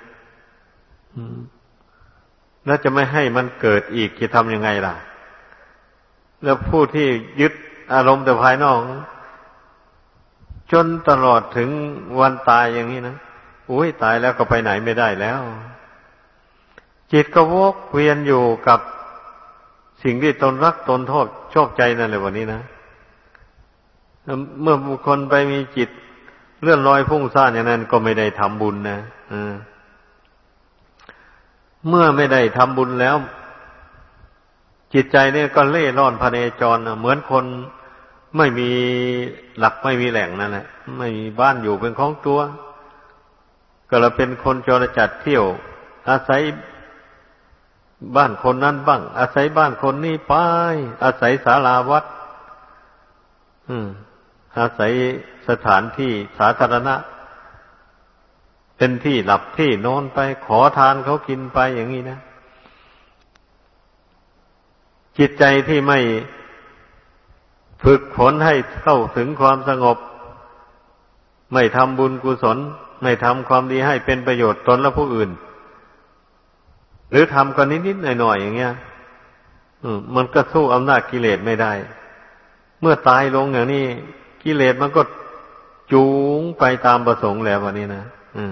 แล้วจะไม่ให้มันเกิดอีกจะทำยังไงล่ะแล้วผู้ที่ยึดอารมณ์แต่ภายนอกจนตลอดถึงวันตายอย่างนี้นะอุ้ยตายแล้วก็ไปไหนไม่ได้แล้วจิตก็วกเวียนอยู่กับสิ่งที่ตนรักตนโทษชอบใจนั่นเลยวันนี้นะเมื่อบุคคลไปมีจิตเลื่อนลอยพุ่งซ่านอย่างนั้นก็ไม่ได้ทำบุญนะเมื่อไม่ได้ทำบุญแล้วจิตใจเนี่ยก็เล่ร่อนพเนจรเหมือนคนไม่มีหลักไม่มีแหล่งนั่นแหละไม่มีบ้านอยู่เป็นของตัวก็เราเป็นคนจรจัดเที่ยวอาศัยบ้านคนนั้นบ้างอาศัยบ้านคนนี้ไปอาศัยศาลาวัดอืมอาศัยสถานที่สาธารณะเป็นที่หลับที่นอนไปขอทานเขากินไปอย่างนี้นะจิตใจที่ไม่ฝึกฝนให้เข้าถึงความสงบไม่ทำบุญกุศลไม่ทำความดีให้เป็นประโยชน์ตนและผู้อื่นหรือทำกันนิดๆหน่อยๆอย่างเงี้ยมันก็สู้อำนาจกิเลสไม่ได้เมื่อตายลงอย่างนี้กิเลสมันก็จูงไปตามประสงค์แล้ววันนี้นะ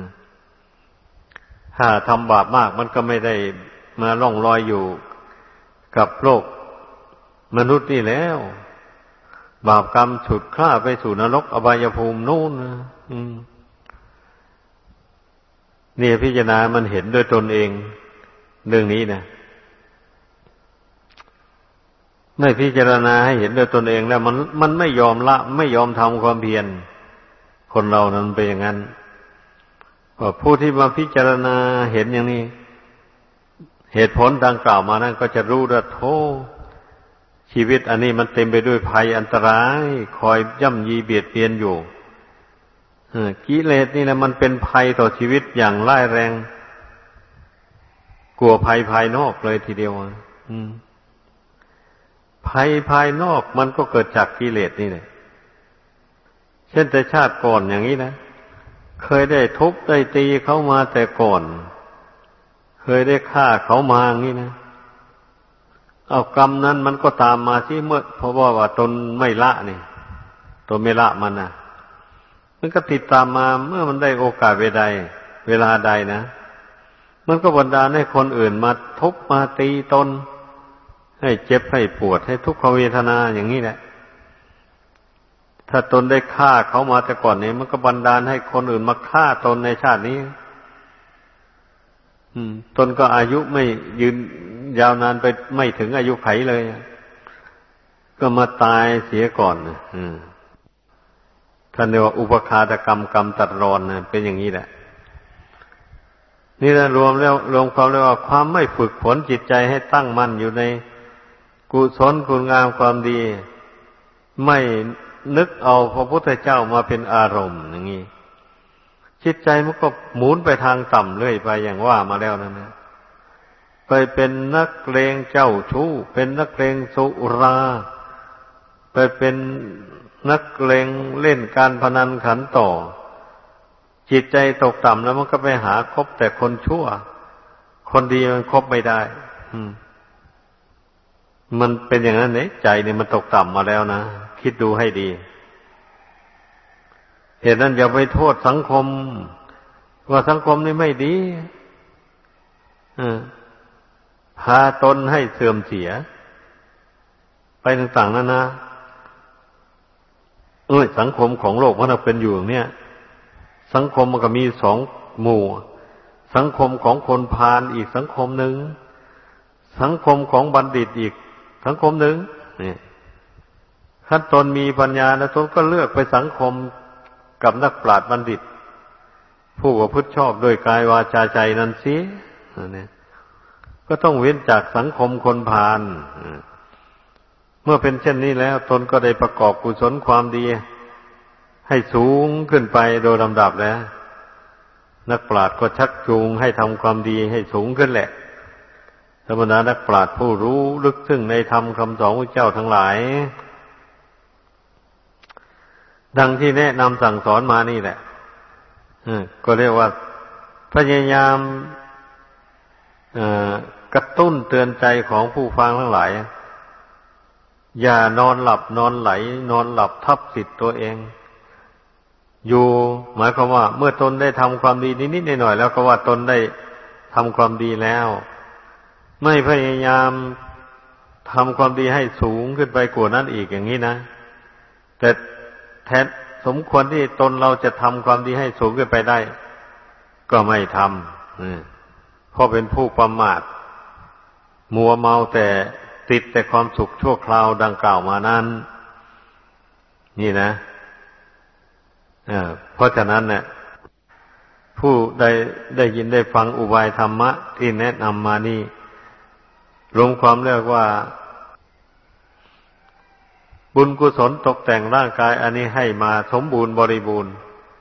ถ้าทำบาปมากมันก็ไม่ได้มาล่องลอยอยู่กับโลกมนุษย์นี่แล้วบาปกรรมฉุดคล้าไปสู่นรกอบายภูมินู่นนะนี่พิจารณามันเห็นด้วยตนเองเรื่องนี้นะไม่พิจารณาให้เห็นด้วยตนเองแล้วมันมันไม่ยอมละไม่ยอมทำความเพียรคนเรานั้นเป็นอย่างนั้นว่าผู้ที่มาพิจารณาเห็นอย่างนี้เหตุผลดังกล่าวมานั้นก็จะรู้ว่าโธ่ชีวิตอันนี้มันเต็มไปด้วยภัยอันตรายคอยย่ำยีเบียดเบียนอยู่กิเลสนี่แหละมันเป็นภัยต่อชีวิตอย่างร้ายแรงกลัวภัยภายนอกเลยทีเดียวอืมภัยภายนอกมันก็เกิดจากกิเลสนี่แหละเช่นแต่ชาติก่อนอย่างนี้นะเคยได้ทุบได้ตีเขามาแต่ก่อนเคยได้ฆ่าเขามาอย่างนี้นะเอากรรมนั้นมันก็ตามมาที่เมื่อเพราะว่าว่าตนไม่ละนี่ตนไม่ละมันนะมันก็ติดตามมาเมื่อมันได้โอกาสเวลาใดเวลาใดนะมันก็บันดาลให้คนอื่นมาทุบมาตีตนให้เจ็บให้ปวดให้ทุกขเวทนาอย่างนี้แหละถ้าตนได้ฆ่าเขามาแต่ก่อนนี้มันก็บันดาลให้คนอื่นมาฆ่าตนในชาตินี้อืมตนก็อายุไม่ยืนยาวนานไปไม่ถึงอายุไขเลยก็มาตายเสียก่อนอืมท่านเรียกว่าอุปคาตกรรมกรรมตัดรอนนะเป็นอย่างนี้แหละนี่แหละรวมแล้วรวมความเรียกว่าความไม่ฝึกฝนจิตใจให้ตั้งมั่นอยู่ในกุศลคุณงามความดีไม่นึกเอาพระพุทธเจ้ามาเป็นอารมณ์อย่างนี้จิตใจมันก็หมุนไปทางต่ำเรื่อยไปอย่างว่ามาแล้วนั่นนะไปเป็นนักเลงเจ้าชู้เป็นนักเลงสุราไปเป็นนักเลงเล่นการพนันขันต่อจิตใจตกต่ำแล้วมันก็ไปหาคบแต่คนชั่วคนดีมันคบไม่ได้มันเป็นอย่างนั้นเนี่ยใจเนี่ยมันตกต่ำมาแล้วนะคิดดูให้ดีเหตุนั้นอย่าไปโทษสังคมว่าสังคมนี่ไม่ดีพาตนให้เสื่อมเสียไปต่างๆนั่นนะเอ้ยสังคมของโลกมันเป็นอยู่อย่างเนี้ยสังคมมันก็มีสองหมู่สังคมของคนพาลอีกสังคมหนึ่งสังคมของบัณฑิตอีกสังคมหนึ่งนี่ถ้าตนมีปัญญาแล้วตนก็เลือกไปสังคมกับนักปราชญ์บัณฑิตผู้ประพฤติชอบโดยกายวาจาใจนั้นสินี่ก็ต้องเว้นจากสังคมคนพาลเมื่อเป็นเช่นนี้แล้วตนก็ได้ประกอบกุศลความดีให้สูงขึ้นไปโดยลำดับแล้วนักปราชญ์ก็ชักจูงให้ทำความดีให้สูงขึ้นแหละธรรมดานักปราชญ์ผู้รู้ลึกซึ้งในธรรมคำสอนของเจ้าทั้งหลายดังที่แนะนำสั่งสอนมานี่แหละก็เรียกว่าพยายามกระตุ้นเตือนใจของผู้ฟังทั้งหลายอย่านอนหลับนอนไหลนอนหลับทับสิทธิ์ตัวเองอยู่หมายความว่าเมื่อตนได้ทำความดีนิดๆหน่อยๆแล้วก็ว่าตนได้ทำความดีแล้วไม่พยายามทำความดีให้สูงขึ้นไปกว่านั้นอีกอย่างนี้นะแต่แท้สมควรที่ตนเราจะทำความดีให้สูงขึ้นไปได้ก็ไม่ทำเพราะเป็นผู้ประมาทมัวเมาแต่ติดแต่ความสุขชั่วคราวดังกล่าวมานั้นนี่นะเพราะฉะนั้นเนี่ยผู้ได้ได้ยินได้ฟังอุบายธรรมะที่แนะนำมานี่รวมความเรียกว่าบุญกุศลตกแต่งร่างกายอันนี้ให้มาสมบูรณ์บริบูรณ์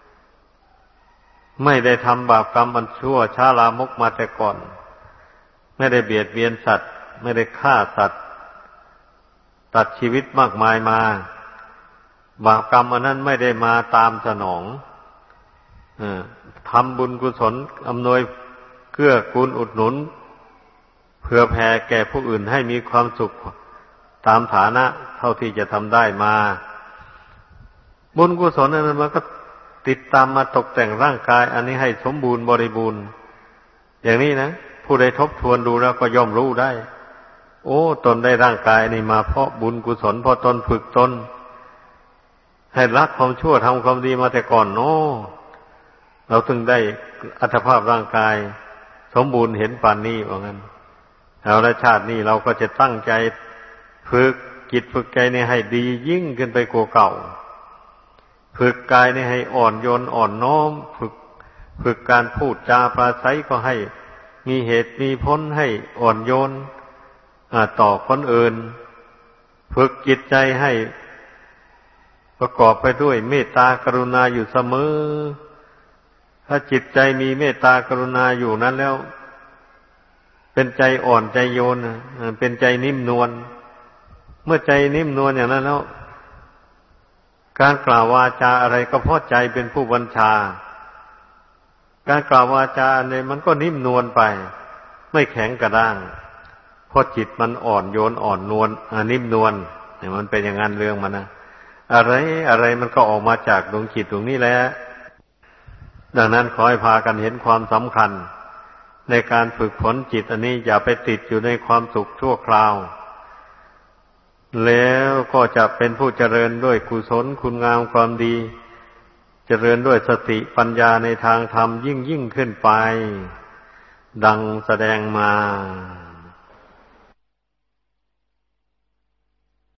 ไม่ได้ทำบาปกรรมอันชั่วช้าลามกมาแต่ก่อนไม่ได้เบียดเบียนสัตว์ไม่ได้ฆ่าสัตว์ตัดชีวิตมากมายมาบาปกรรมอันนั้นไม่ได้มาตามสนองทำบุญกุศลอำนวยเกื้อกูลอุดหนุนเพื่อแผ่แก่ผู้อื่นให้มีความสุขตามฐานะเท่าที่จะทำได้มาบุญกุศลนั้นมันก็ติดตามมาตกแต่งร่างกายอันนี้ให้สมบูรณ์บริบูรณ์อย่างนี้นะผู้ใดทบทวนดูแล้วก็ย่อมรู้ได้โอ้ตนได้ร่างกายนี้มาเพราะบุญกุศลเพราะตนฝึกตนให้ละความชั่วทำความดีมาแต่ก่อนเนาะเราถึงได้อัตภาพร่างกายสมบูรณ์เห็นป่านนี้ว่างั้นเอาละชาตินี้เราก็จะตั้งใจฝึกจิตฝึกใจนี่ให้ดียิ่งขึ้นไปกว่าเก่าฝึกกายนี่ให้อ่อนโยนอ่อนน้อมฝึกฝึกการพูดจาปราศัยก็ให้มีเหตุมีผลให้อ่อนโยนต่อคนอื่นฝึกจิตใจให้ประกอบไปด้วยเมตตากรุณาอยู่เสมอถ้าจิตใจมีเมตตากรุณาอยู่นั้นแล้วเป็นใจอ่อนใจโยนเป็นใจนิ่มนวลเมื่อใจนิ่มนวลอย่างนั้นแล้วการกล่าววาจาอะไรก็เพราะใจเป็นผู้บัญชาการกล่าววาจาอะไรมันก็นิ่มนวลไปไม่แข็งกระด้างเพราะจิตมันอ่อนโยนอ่อนนวลนิ่มนวลเนี่ยมันเป็นอย่างนั้นเรื่องมันนะอะไรอะไรมันก็ออกมาจากดวงจิตดวงนี้แหละดังนั้นขอให้พากันเห็นความสำคัญในการฝึกฝนจิตอันนี้อย่าไปติดอยู่ในความสุขชั่วคราวแล้วก็จะเป็นผู้เจริญด้วยกุศลคุณงามความดีเจริญด้วยสติปัญญาในทางธรรมยิ่งยิ่งขึ้นไปดังแสดงมา